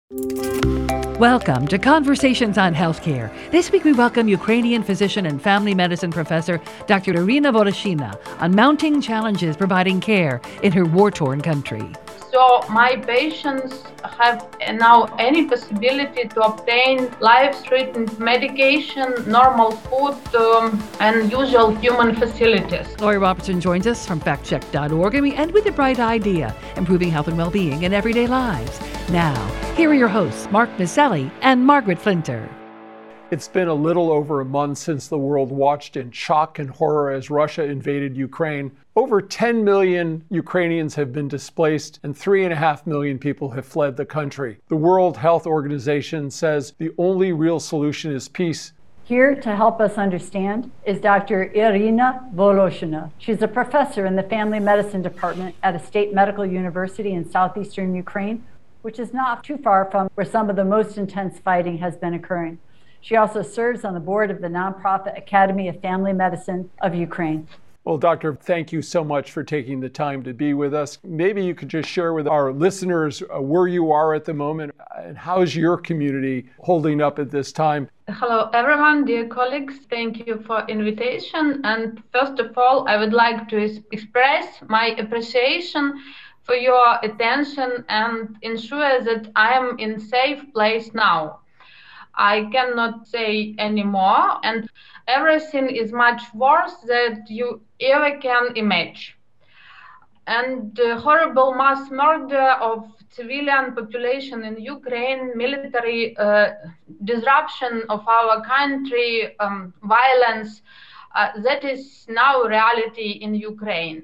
Welcome to Conversations on Healthcare. This week we welcome Ukrainian physician and family medicine professor Dr. Irina Voloshina on mounting challenges providing care in her war-torn country. So my patients have now any possibility to obtain life-threatening medication, normal food, and usual human facilities. Lori Robertson joins us from factcheck.org, and we end with a bright idea, improving health and well-being in everyday lives. Now, here are your hosts, Mark Misselli and Margaret Flinter. It's been a little over a month since the world watched in shock and horror as Russia invaded Ukraine. Over 10 million Ukrainians have been displaced and 3.5 million people have fled the country. The World Health Organization says the only real solution is peace. Here to help us understand is Dr. Irina Voloshina. She's a professor in the Family Medicine Department at a state medical university in southeastern Ukraine, which is not too far from where some of the most intense fighting has been occurring. She also serves on the board of the nonprofit Academy of Family Medicine of Ukraine. Well, Doctor, thank you so much for taking the time to be with us. Maybe you could just share with our listeners where you are at the moment and how is your community holding up at this time? Hello, everyone, dear colleagues. Thank you for invitation. And first of all, I would like to express my appreciation for your attention and ensure that I am in safe place now. I cannot say anymore, and everything is much worse than you ever can imagine. And the horrible mass murder of civilian population in Ukraine, military disruption of our country, violence, that is now reality in Ukraine.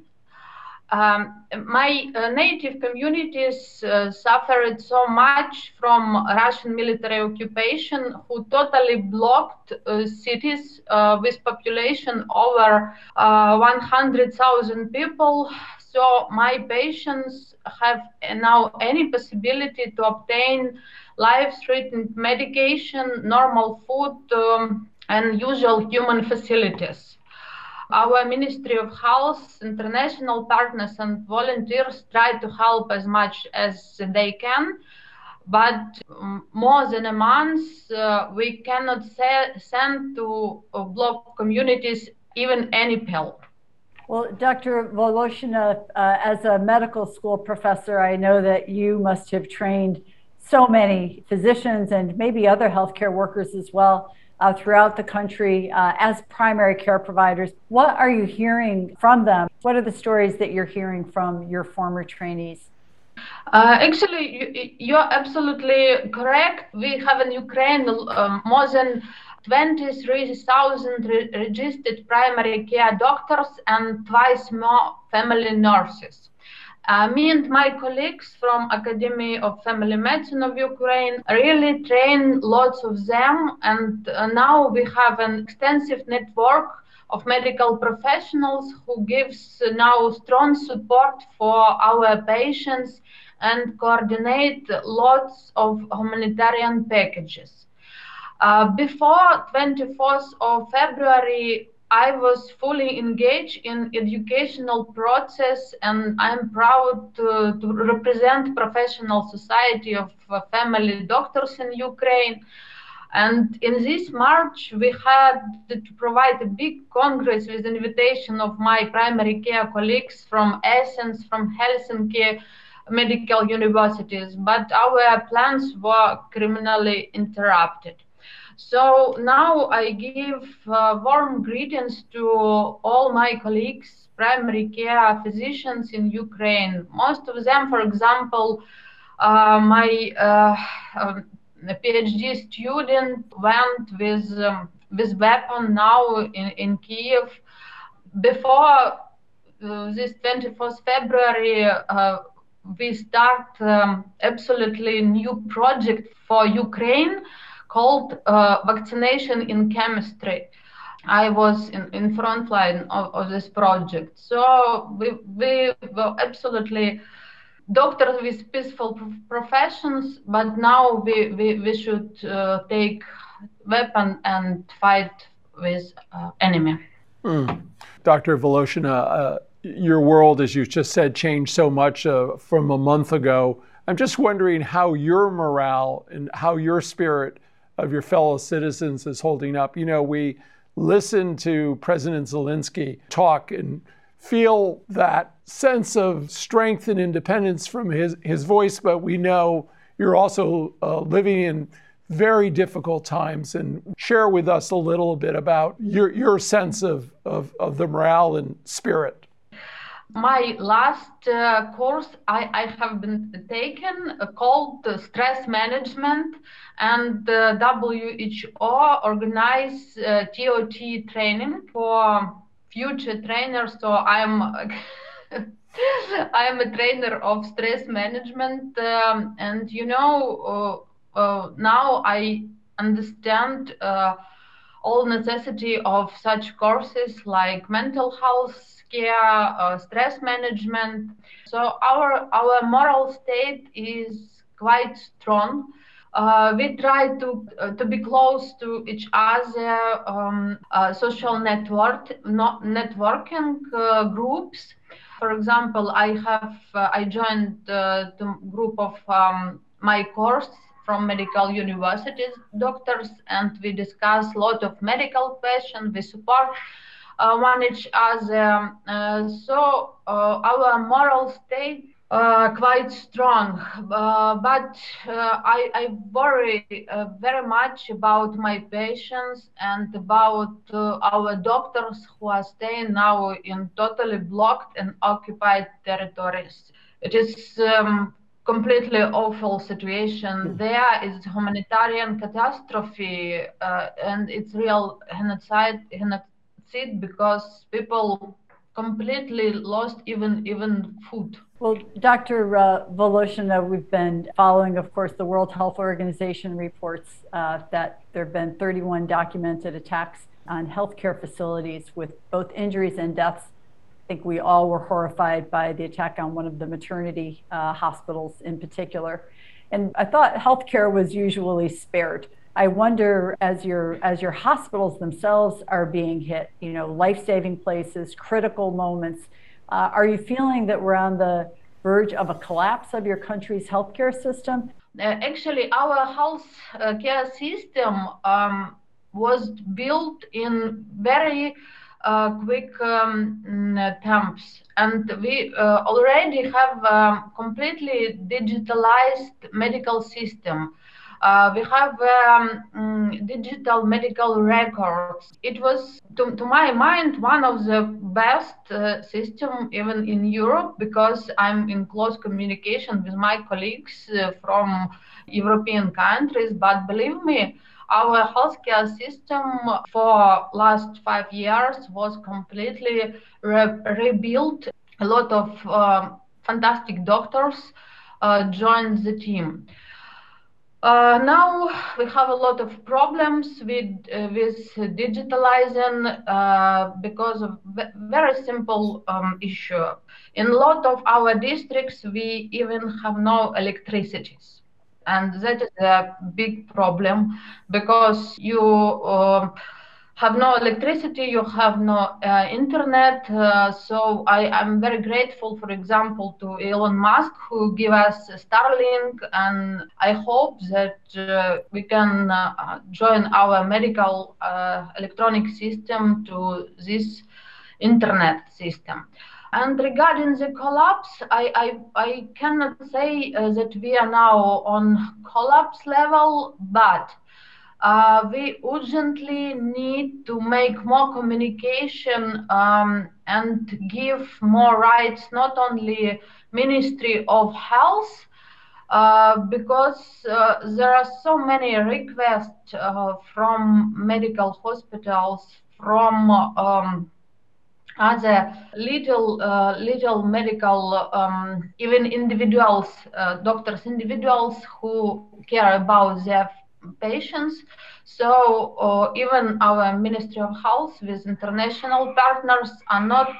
My native communities suffered so much from Russian military occupation, who totally blocked cities with population over 100,000 people. So my patients have now any possibility to obtain life-threatening medication, normal food, and usual human facilities. Our Ministry of Health, international partners and volunteers try to help as much as they can, but more than a month, we cannot send to block communities even any pill. Well, Dr. Voloshina, as a medical school professor, I know that you must have trained so many physicians and maybe other healthcare workers as well throughout the country as primary care providers. What are you hearing from them? What are the stories that you're hearing from your former trainees? Actually, you're absolutely correct. We have in Ukraine more than 23,000 registered primary care doctors and twice more family nurses. Me and my colleagues from Academy of Family Medicine of Ukraine really train lots of them, and now we have an extensive network of medical professionals who gives now strong support for our patients and coordinate lots of humanitarian packages. Before 24th of February, I was fully engaged in educational process, and I'm proud to represent Professional Society of Family Doctors in Ukraine. And in this March, we had to provide a big congress with invitation of my primary care colleagues from Athens, from Helsinki medical universities, but our plans were criminally interrupted. So now I give warm greetings to all my colleagues, primary care physicians in Ukraine. Most of them, for example, my PhD student went with weapon now in Kiev. Before this 24th February, we start absolutely new project for Ukraine called Vaccination in Chemistry. I was in front line of this project. So we were absolutely doctors with peaceful professions, but now we should take weapon and fight with enemy. Dr. Voloshina, your world, as you just said, changed so much from a month ago. I'm just wondering how your morale and how your spirit of your fellow citizens is holding up. You know, we listen to President Zelensky talk and feel that sense of strength and independence from his voice, but we know you're also living in very difficult times. And share with us a little bit about your sense of the morale and spirit. My last course I have been taken called Stress Management, and WHO organized TOT training for future trainers. So I'm I'm a trainer of stress management, and you know, now I understand all necessity of such courses like mental health care, stress management. So our moral state is quite strong. We try to be close to each other, social networking groups. For example, I joined the group of my course from medical universities doctors, and we discuss a lot of medical questions. We support one each other. So our moral state quite strong, but I worry very much about my patients and about our doctors who are staying now in totally blocked and occupied territories. It is completely awful situation. There is humanitarian catastrophe, and it's real genocide because people completely lost even food. Well, Dr. Voloshina, we've been following, of course, the World Health Organization reports that there have been 31 documented attacks on healthcare facilities with both injuries and deaths. I think we all were horrified by the attack on one of the maternity hospitals in particular. And I thought healthcare was usually spared. I wonder, as your hospitals themselves are being hit, you know, life-saving places, critical moments, are you feeling that we're on the verge of a collapse of your country's healthcare system? Actually, our health care system was built in very quick temps, and we already have a completely digitalized medical system. We have digital medical records. It was, to my mind, one of the best system even in Europe, because I'm in close communication with my colleagues from European countries. But believe me, our healthcare system for last 5 years was completely rebuilt. A lot of fantastic doctors joined the team. Now we have a lot of problems with digitalizing because of very simple issue. In a lot of our districts, we even have no electricity. And that is a big problem, because you have no electricity, you have no internet. So I'm very grateful, for example, to Elon Musk, who gave us Starlink, and I hope that we can join our medical electronic system to this internet system. And regarding the collapse, I cannot say that we are now on collapse level, but we urgently need to make more communication and give more rights, not only Ministry of Health, because there are so many requests from medical hospitals, from other little medical, even individuals, individuals who care about their patients. So even our Ministry of Health with international partners are not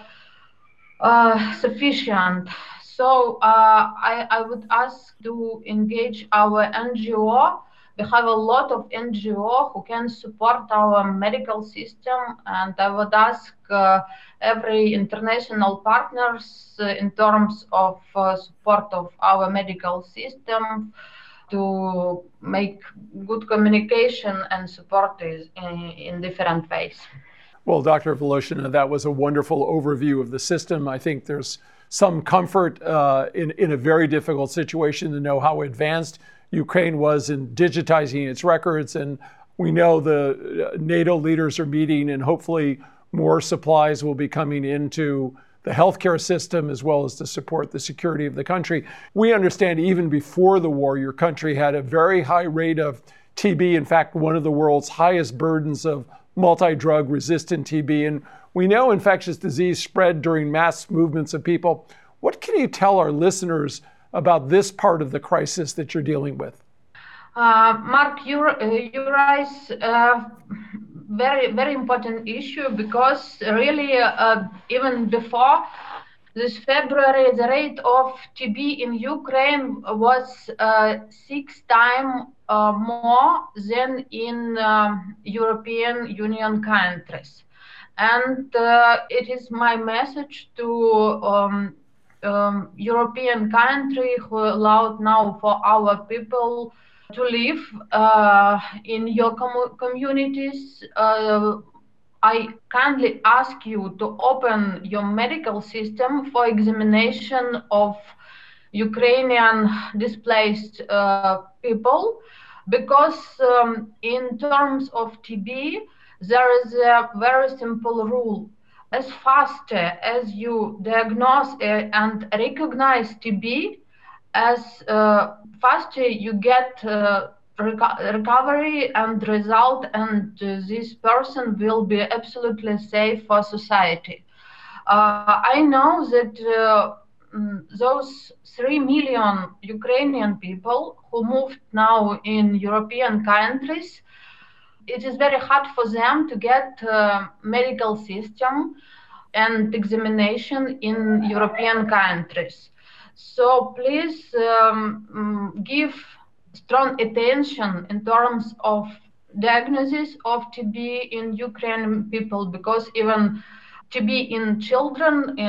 sufficient. So I would ask to engage our NGO We have a lot of NGO who can support our medical system, and I would ask every international partners in terms of support of our medical system to make good communication and support this in different ways. Well, Dr. Voloshina, that was a wonderful overview of the system. I think there's some comfort in a very difficult situation to know how advanced Ukraine was in digitizing its records. And we know the NATO leaders are meeting, and hopefully more supplies will be coming into the healthcare system as well as to support the security of the country. We understand even before the war, your country had a very high rate of TB. In fact, one of the world's highest burdens of multi-drug resistant TB. And we know infectious disease spread during mass movements of people. What can you tell our listeners about this part of the crisis that you're dealing with? Mark, you raise very, very important issue, because really even before this February, the rate of TB in Ukraine was 6 times more than in European Union countries. And it is my message to European country who allowed now for our people to live in your communities. I kindly ask you to open your medical system for examination of Ukrainian displaced people, because in terms of TB, there is a very simple rule. As fast as you diagnose and recognize TB, as faster you get recovery and result, and this person will be absolutely safe for society. I know that those 3 million Ukrainian people who moved now in European countries, it is very hard for them to get medical system and examination in European countries. So please give strong attention in terms of diagnosis of TB in Ukrainian people, because even TB in children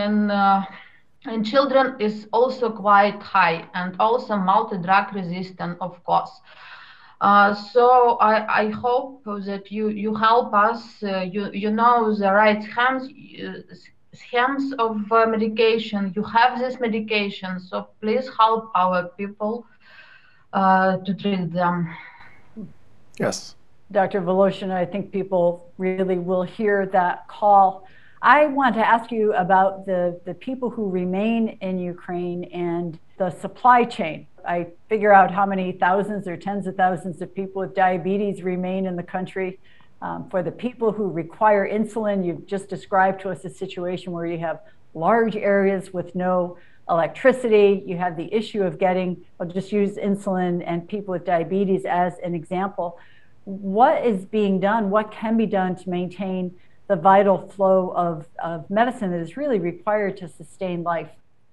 is also quite high, and also multi-drug resistant, of course. So I hope that you help us. You know the right schemes of medication. You have this medication, so please help our people to treat them. Yes. Dr. Voloshina, I think people really will hear that call. I want to ask you about the people who remain in Ukraine and the supply chain. I figure out how many thousands or tens of thousands of people with diabetes remain in the country. For the people who require insulin, you've just described to us a situation where you have large areas with no electricity. You have the issue of getting, I'll just use insulin and people with diabetes as an example. What is being done? What can be done to maintain the vital flow of medicine that is really required to sustain life?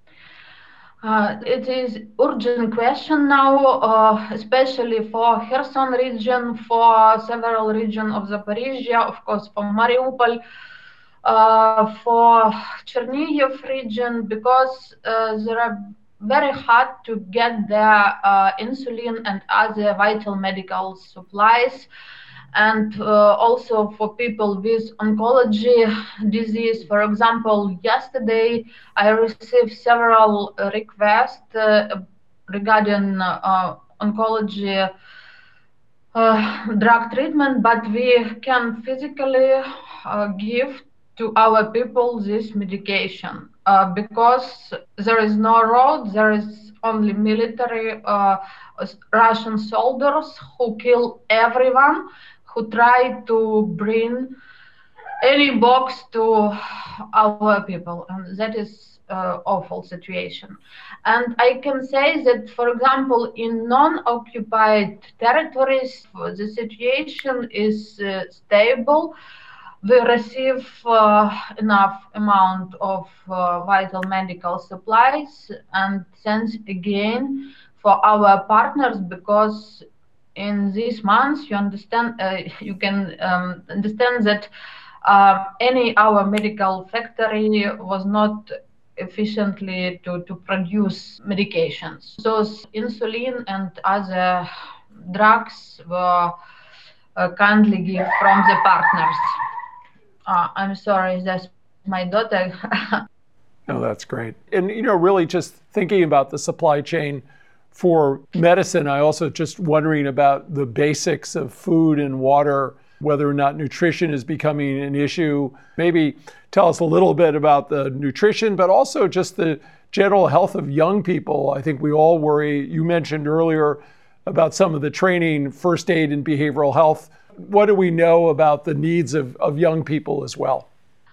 It is urgent question now, especially for Kherson region, for several regions of Zaporizhia, of course, for Mariupol, for Chernihiv region, because they are very hard to get their insulin and other vital medical supplies. And also for people with oncology disease. For example, yesterday I received several requests regarding oncology drug treatment, but we can physically give to our people this medication because there is no road, there is only military Russian soldiers who kill everyone who try to bring any box to our people, and that is awful situation. And I can say that, for example, in non-occupied territories, the situation is stable. We receive enough amount of vital medical supplies, and thanks again for our partners, because in these months, you understand, you can understand that our medical factory was not efficiently to produce medications. Those insulin and other drugs were kindly given from the partners. I'm sorry, that's my daughter. No, that's great. And, really just thinking about the supply chain for medicine, I also just wondering about the basics of food and water, whether or not nutrition is becoming an issue. Maybe tell us a little bit about the nutrition, but also just the general health of young people. I think we all worry. You mentioned earlier about some of the training, first aid and behavioral health. What do we know about the needs of young people as well?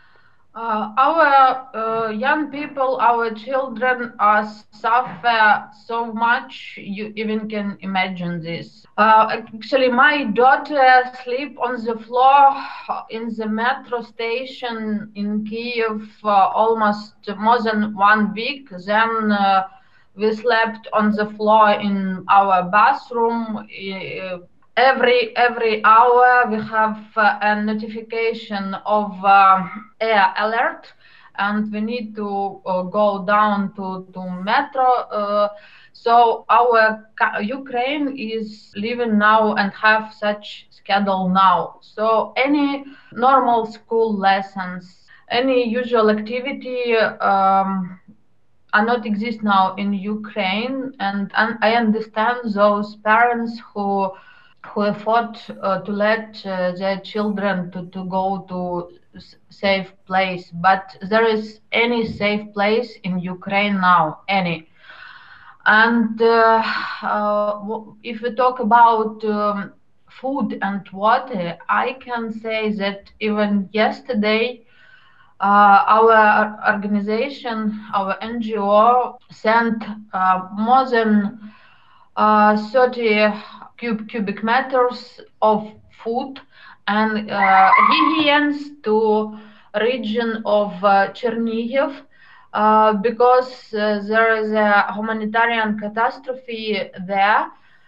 Our young people, our children suffer so much, you even can imagine this. Actually, my daughter sleep on the floor in the metro station in Kyiv almost more than 1 week. Then we slept on the floor in our bathroom. Every hour we have a notification of air alert, and we need to go down to metro. So our Ukraine is living now and have such schedule now. So any normal school lessons, any usual activity are not exist now in Ukraine, and I understand those parents who afford to let their children to go to safe place, but there is any safe place in Ukraine now, any. And if we talk about food and water, I can say that even yesterday our organization, our NGO, sent more than 30 cubic meters of food and hygienes to region of Chernihiv because there is a humanitarian catastrophe there.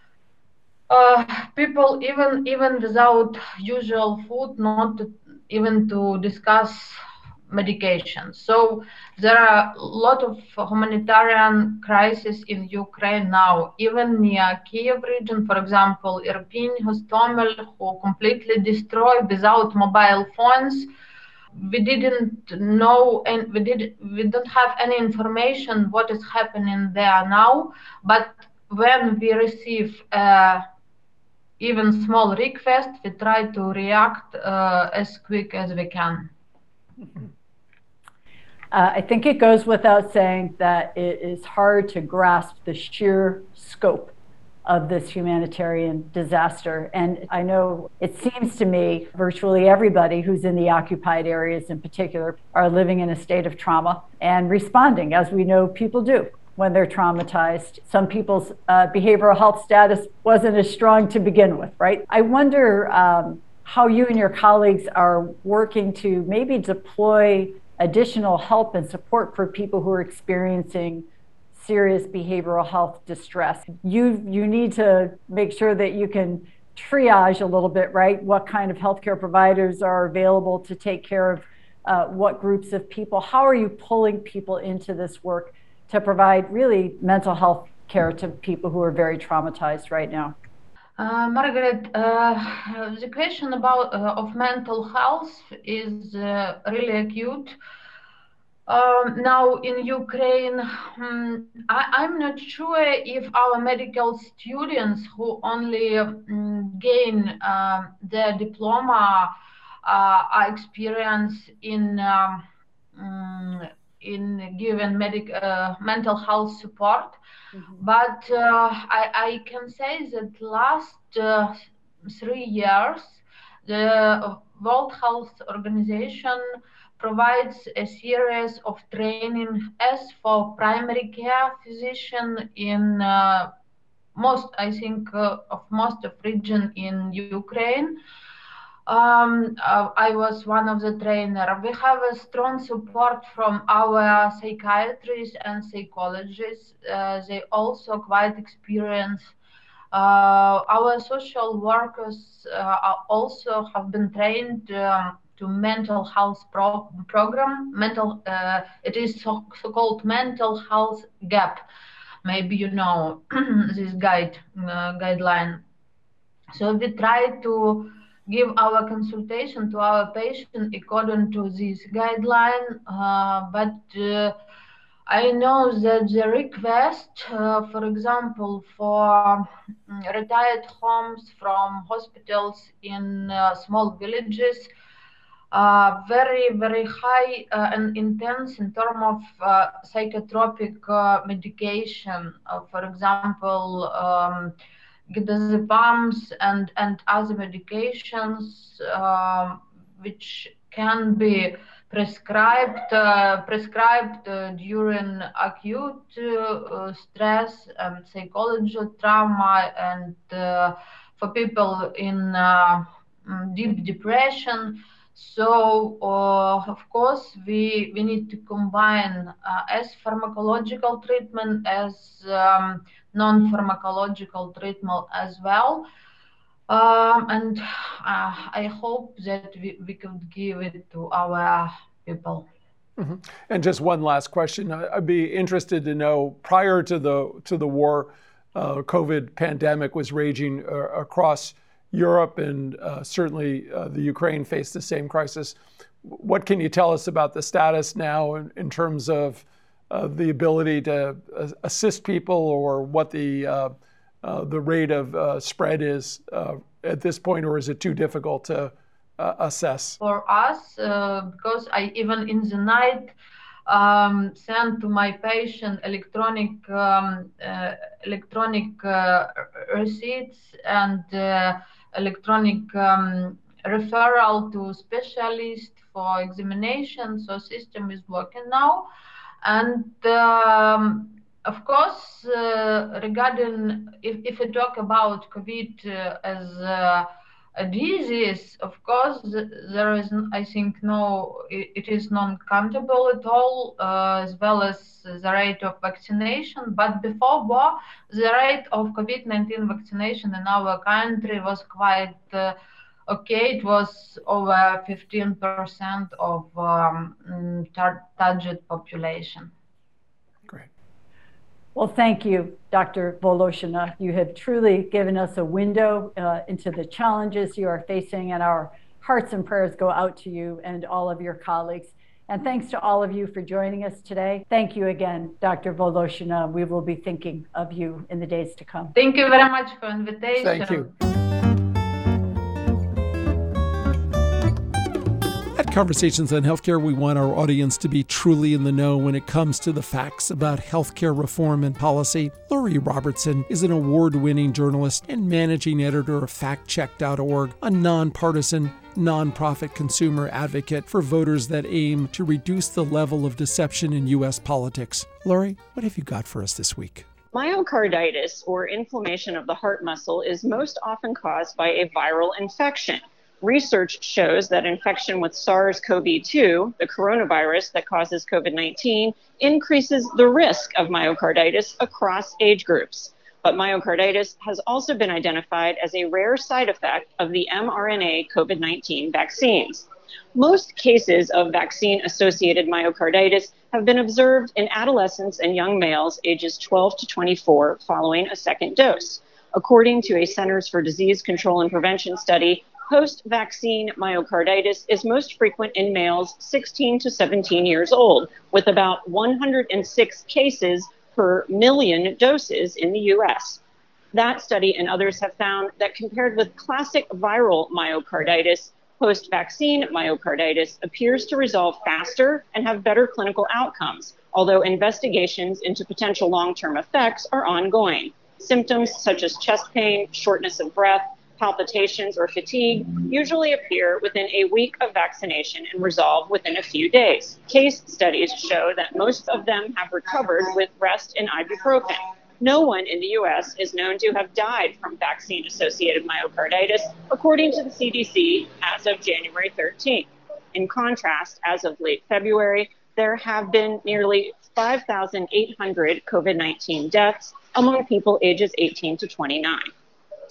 People even without usual food, not even to discuss medication. So there are a lot of humanitarian crises in Ukraine now, even near Kyiv region, for example, Irpin, Hostomel, who completely destroyed without mobile phones. We didn't know, and we don't have any information what is happening there now. But when we receive even small request, we try to react as quick as we can. I think it goes without saying that it is hard to grasp the sheer scope of this humanitarian disaster. And I know it seems to me virtually everybody who's in the occupied areas in particular are living in a state of trauma and responding, as we know people do when they're traumatized. Some people's behavioral health status wasn't as strong to begin with, right? I wonder how you and your colleagues are working to maybe deploy additional help and support for people who are experiencing serious behavioral health distress. You need to make sure that you can triage a little bit, right? What kind of healthcare providers are available to take care of what groups of people? How are you pulling people into this work to provide really mental health care to people who are very traumatized right now? Margaret, the question about of mental health is really acute. Now in Ukraine, I'm not sure if our medical students who only gain their diploma are experienced in giving mental health support. But I can say that last 3 years, the World Health Organization provides a series of training as for primary care physician in most of region in Ukraine. I was one of the trainers. We have a strong support from our psychiatrists and psychologists. They also quite experienced Our social workers also have been trained to mental health program. It is so-called mental health gap. Maybe you know this guideline. So we try to give our consultation to our patient according to this guideline, but I know that the request, for example, for retired homes from hospitals in small villages, very, very high and intense in terms of psychotropic medication. For example, diazepams and other medications which can be prescribed during acute stress and psychological trauma, and for people in deep depression. So, of course, we need to combine as pharmacological treatment as non-pharmacological treatment as well. And I hope that we could give it to our people. Mm-hmm. And just one last question. I'd be interested to know, prior to the war, COVID pandemic was raging across Europe, and certainly the Ukraine faced the same crisis. What can you tell us about the status now in terms of the ability to assist people, or what the rate of spread is at this point, or is it too difficult to assess? For us, because I even in the night send to my patient electronic receipts and electronic referral to specialist for examination. So system is working now. And of course, regarding if we talk about COVID as a disease, of course, there is, I think, it is non-countable at all, as well as the rate of vaccination. But before war, the rate of COVID-19 vaccination in our country was quite okay. It was over 15% of target population. Great. Well, thank you, Dr. Voloshina. You have truly given us a window into the challenges you are facing, and our hearts and prayers go out to you and all of your colleagues. And thanks to all of you for joining us today. Thank you again, Dr. Voloshina. We will be thinking of you in the days to come. Thank you very much for the invitation. Thank you. At Conversations on Healthcare, we want our audience to be truly in the know when it comes to the facts about healthcare reform and policy. Lori Robertson is an award-winning journalist and managing editor of FactCheck.org, a nonpartisan, nonprofit consumer advocate for voters that aim to reduce the level of deception in U.S. politics. Lori, what have you got for us this week? Myocarditis, or inflammation of the heart muscle, is most often caused by a viral infection. Research shows that infection with SARS-CoV-2, the coronavirus that causes COVID-19, increases the risk of myocarditis across age groups. But myocarditis has also been identified as a rare side effect of the mRNA COVID-19 vaccines. Most cases of vaccine-associated myocarditis have been observed in adolescents and young males ages 12 to 24 following a second dose. According to a Centers for Disease Control and Prevention study, post-vaccine myocarditis is most frequent in males 16 to 17 years old, with about 106 cases per million doses in the U.S. That study and others have found that compared with classic viral myocarditis, post-vaccine myocarditis appears to resolve faster and have better clinical outcomes, although investigations into potential long-term effects are ongoing. Symptoms such as chest pain, shortness of breath, palpitations, or fatigue usually appear within a week of vaccination and resolve within a few days. Case studies show that most of them have recovered with rest and ibuprofen. No one in the U.S. is known to have died from vaccine-associated myocarditis, according to the CDC as of January 13th. In contrast, as of late February, there have been nearly 5,800 COVID-19 deaths among people ages 18 to 29.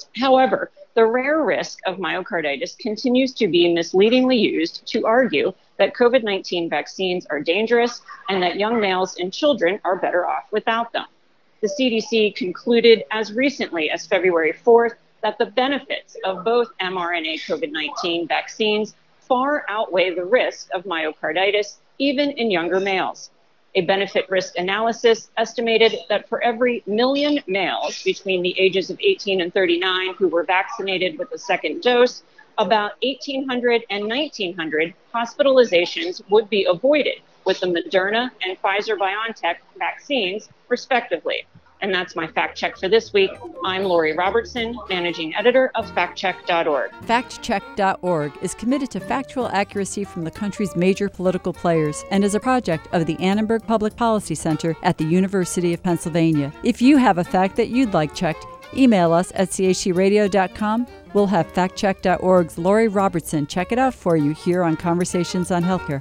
However, the rare risk of myocarditis continues to be misleadingly used to argue that COVID-19 vaccines are dangerous and that young males and children are better off without them. The CDC concluded as recently as February 4th that the benefits of both mRNA COVID-19 vaccines far outweigh the risk of myocarditis, even in younger males. A benefit-risk analysis estimated that for every million males between the ages of 18 and 39 who were vaccinated with a second dose, about 1,800 and 1,900 hospitalizations would be avoided with the Moderna and Pfizer-BioNTech vaccines, respectively. And that's my fact check for this week. I'm Lori Robertson, managing editor of factcheck.org. Factcheck.org is committed to factual accuracy from the country's major political players and is a project of the Annenberg Public Policy Center at the University of Pennsylvania. If you have a fact that you'd like checked, email us at chcradio.com. We'll have factcheck.org's Lori Robertson check it out for you here on Conversations on Healthcare.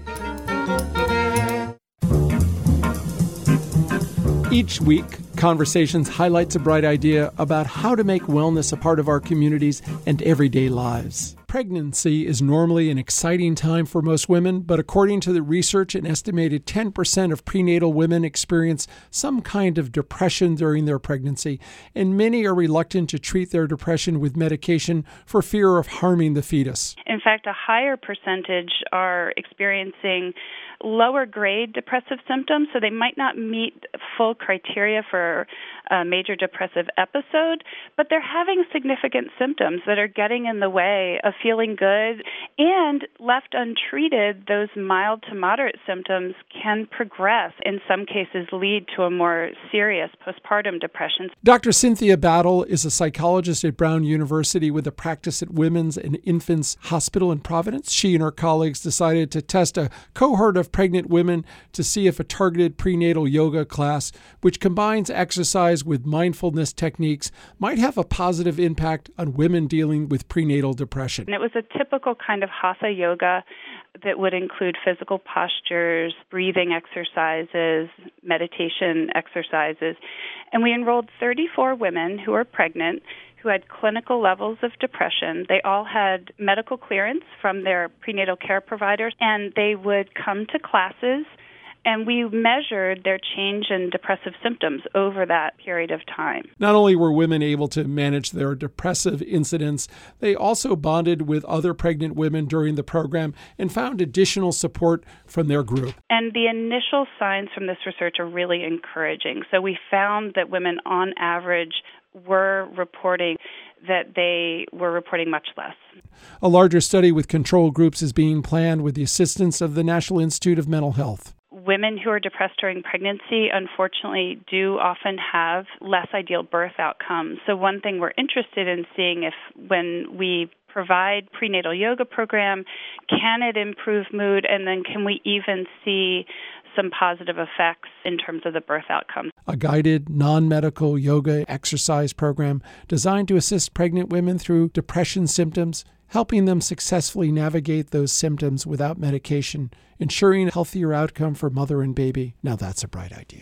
Each week, Conversations highlights a bright idea about how to make wellness a part of our communities and everyday lives. Pregnancy is normally an exciting time for most women, but according to the research, an estimated 10% of prenatal women experience some kind of depression during their pregnancy, and many are reluctant to treat their depression with medication for fear of harming the fetus. In fact, a higher percentage are experiencing lower grade depressive symptoms, so they might not meet full criteria for a major depressive episode, but they're having significant symptoms that are getting in the way of feeling good, and left untreated, those mild to moderate symptoms can progress, in some cases lead to a more serious postpartum depression. Dr. Cynthia Battle is a psychologist at Brown University with a practice at Women's and Infants Hospital in Providence. She and her colleagues decided to test a cohort of pregnant women to see if a targeted prenatal yoga class, which combines exercise with mindfulness techniques, might have a positive impact on women dealing with prenatal depression. And it was a typical kind of hatha yoga that would include physical postures, breathing exercises, meditation exercises. And we enrolled 34 women who were pregnant who had clinical levels of depression. They all had medical clearance from their prenatal care providers, and they would come to classes, and we measured their change in depressive symptoms over that period of time. Not only were women able to manage their depressive incidents, they also bonded with other pregnant women during the program and found additional support from their group. And the initial signs from this research are really encouraging. So we found that women on average were reporting that they were reporting much less. A larger study with control groups is being planned with the assistance of the National Institute of Mental Health. Women who are depressed during pregnancy, unfortunately, do often have less ideal birth outcomes. So one thing we're interested in seeing if when we provide prenatal yoga program, can it improve mood, and then can we even see some positive effects in terms of the birth outcomes. A guided, non-medical yoga exercise program designed to assist pregnant women through depression symptoms, helping them successfully navigate those symptoms without medication, ensuring a healthier outcome for mother and baby. Now that's a bright idea.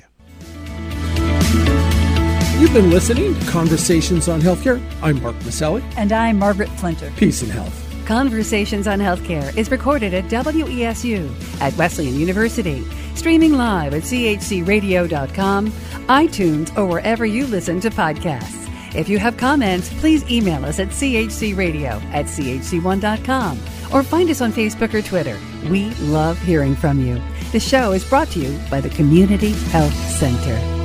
You've been listening to Conversations on Healthcare. I'm Mark Maselli. And I'm Margaret Flinter. Peace and health. Conversations on Healthcare is recorded at WESU at Wesleyan University, streaming live at chcradio.com, iTunes, or wherever you listen to podcasts. If you have comments, please email us at chcradio@chc1.com or find us on Facebook or Twitter. We love hearing from you. The show is brought to you by the Community Health Center.